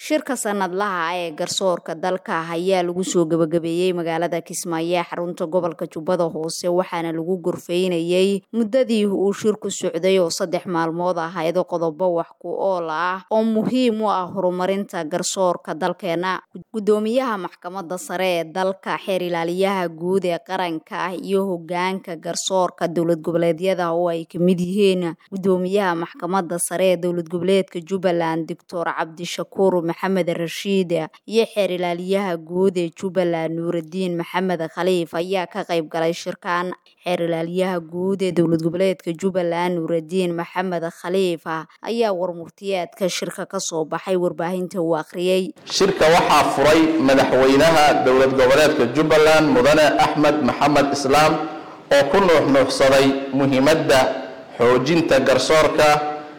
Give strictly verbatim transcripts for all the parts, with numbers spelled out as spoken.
Shirka sanadlaha ah ee garsoorka dalka ayaa lagu soo gabagabeeyay magaalada Kismaayo ee xarunta gobolka Jubbada Hoose waxaana lagu gorfeynayay muddadii uu shirku socday oo saddex maalmood ahayd qodobo wax ku ool ah oo muhiim u ah horumarinta garsoorka dalkeena. Gudoomiyaha maxkamadda sare ee dalka, xeer ilaaliyaha guud ee qaranka iyo hoggaanka garsoorka dowlad goboleedyada oo ay ka mid yihiin gudoomiyaha maxkamadda sare ee dowlad goboleedka Jubbaland Doctor Cabdishakuur Maxamed Rashiid iyo xeer ilaaliyaha guud ee Jubbaland Nuuridiin Maxamed Khaliif ayaa ka qayb galay shirkan. Xeer ilaaliyaha guud ee dowlad goboleedka Jubbaland Nuuridiin Maxamed Khaliif ayaa warmurtiyeedka shirka ka soo baxay warbaahinta uu akhriyay. Shirka waxaa furay madaxweynaha dowlad goboleedka Jubbaland Mudane Axmed Maxamed Islaam oo ku nuuxnuuxsaday muhiimadda xoojinta garsoorka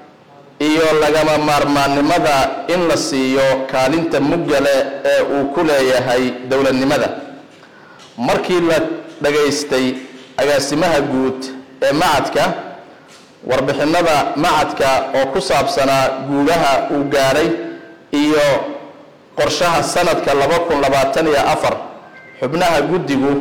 iyo lagama maarmaannimada in la siiyo kaalinta mugale ee uu ku leeyahay dowladnimada. Markii la dhageystay agaasimaha guud ee macadka warbixinada macadka oo ku saabsanaa guulaha uu gaaray iyo qorshaha sanadka laba kun labaatan iyo afar, xubnaha guddigu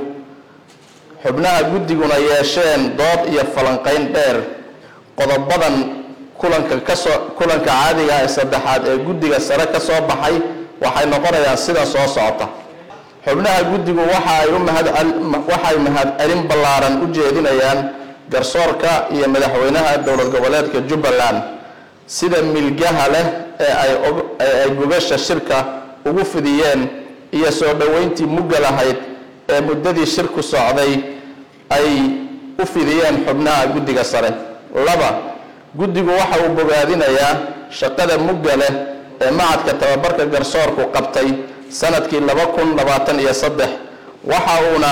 xubnaha guddiguna yeesheen dood iyo falanqayn dheer. qodobadan kulanka ka soo kulanka caadiga ah ee saddexaad ee guddiga sare ka soo baxay waxay noqonayaan sida soo socota. xubnaha guddigu waxa ay u mahad waxay mahad celin ballaaran u jeedinayaan garsoorka iyo madaxweynaha dowlad goboleedka Jubbaland sida milgaha leh ee ay ay gubasha shirka ugu fidiyeen iyo soo dhaweyntii mugga lahayd ee muddadii shirku socday ay u fidiyeen xubnaha guddiga sare. laba guddigu waxa uu bogaadinayaa shaqada mugga leh ee macadka tababarka garsoorku qabtay sanadkii laba kun labaatan iyo saddex waxa uuna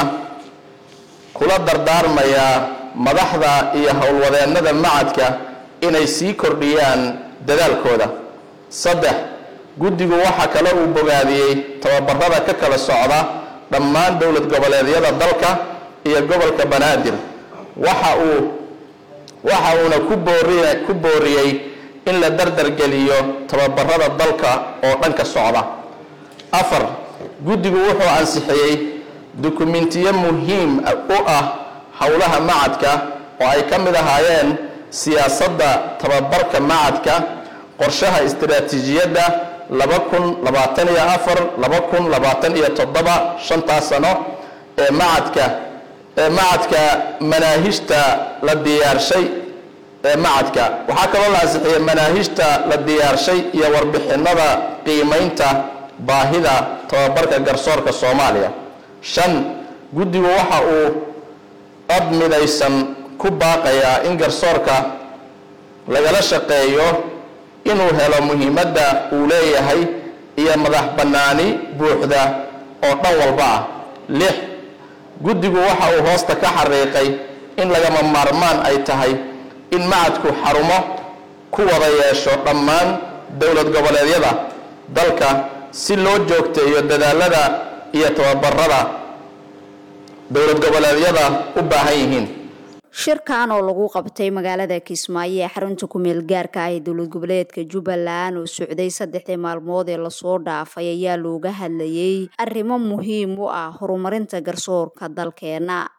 kula dardaarmayaa madaxda iyo howlwadeennada macadka inay sii kordhiyaan dadaalkooda. saddex guddigu waxa kale uu bogaadiyey tababarada ka kala socda dhammaan dowlad goboleedyada dalka iyo gobolka Banaadir waxa uu waxa uuna ku booriyay ku booriyay in la dardar geliyo tababarada dalka oo dhanka socda. afar guddigu wuxuu ansixiyay dukumiintiyo muhiim u ah howlaha macadka oo ay ka mid ahaayeen siyaasadda tababarka macadka, qorshaha istiraatiijiyadda laba kun labaatan iyo afar laba kun labaatan iyo toddoba shantaas sano ee macadka ee macadka manaahijta la diyaarshay ee macadka. waxaa kaloo la ansixiyay manaahijta la diyaarshay iyo warbixinada qiimaynta baahida tababarka garsoorka Soomaaliya. shan guddigu waxa uu cod midaysan ku baaqayaa in garsoorka lagala shaqeeyo inuu helo muhiimadda uu leeyahay iyo madax bannaani buuxda oo dhan walba ah. lix guddigu waxa uu hoosta ka xariiqay in lagama maarmaan ay tahay in macadku xarumo ku wada yeesho dhammaan dowlad goboleedyada dalka si loo joogteeyo dadaalada iyo tababarada dowlad goboleedyada u baahan yihiin. Shirkan oo lagu qabtay magaalada Kismaayo ee xarunta ku meel gaarka ah ee dowlad goboleedka Jubbaland oo socday saddexdii maalmood ee la soo dhaafay ayaa looga hadlayay arrimo muhiim u ah horumarinta garsoorka dalkeena.